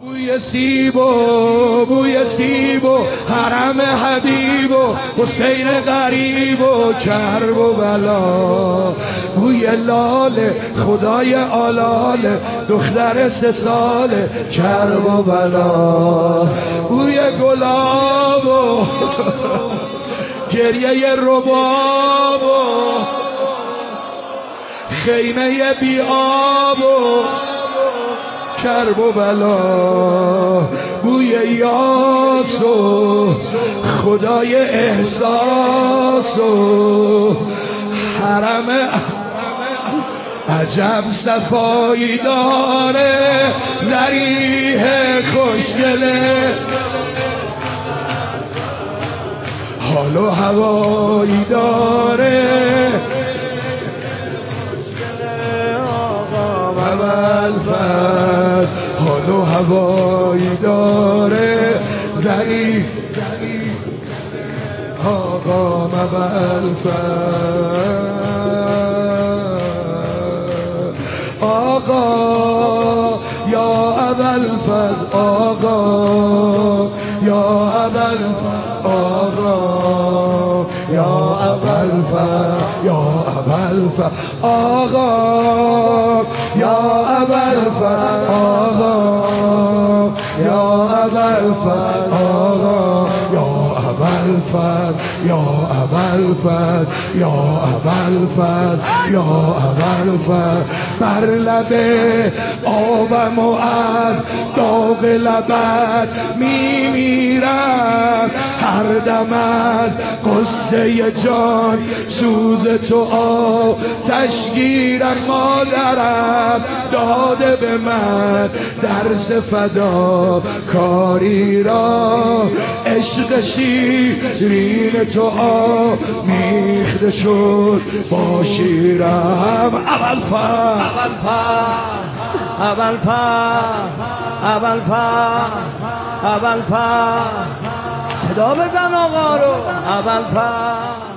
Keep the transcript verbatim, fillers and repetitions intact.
بوی سیب و بوی سیب و حرم حبیب و حسین غریب و کرب و بلا، بوی لال خدای آلال دختر سه سال کرب و بلا، بوی گلاب و گریه رباب و خیمه بی آب و کرب و بلا، بوی یاس و خدای احساس و حرم عجب صفایی داره، ذریح خوشگله حال و هوایی داره، الفز حال و هوایی داره، ضعیف آقا مبلفز آقا یا ابوالفضل، آقا یا ابوالفضل، آقا یا ابوالفضل، یا ابوالفضل، آقا یا ابوالفضل، آقا یا ابوالفضل، آقا یا ابوالفضل، یا ابوالفضل، یا ابوالفضل، یا ابوالفضل، بر لب آبم و از داغ لبت میمیرم، هر دم از قصه جان سوز تو آتش گیرم، مادرم داده به من درس فدا کاری را، عشق شیرین تو آمیخته شد با شیرم، ابوالفضل ابوالفضل ابوالفضل ابوالفضل صدا بزن آقا رو، ابوالفضل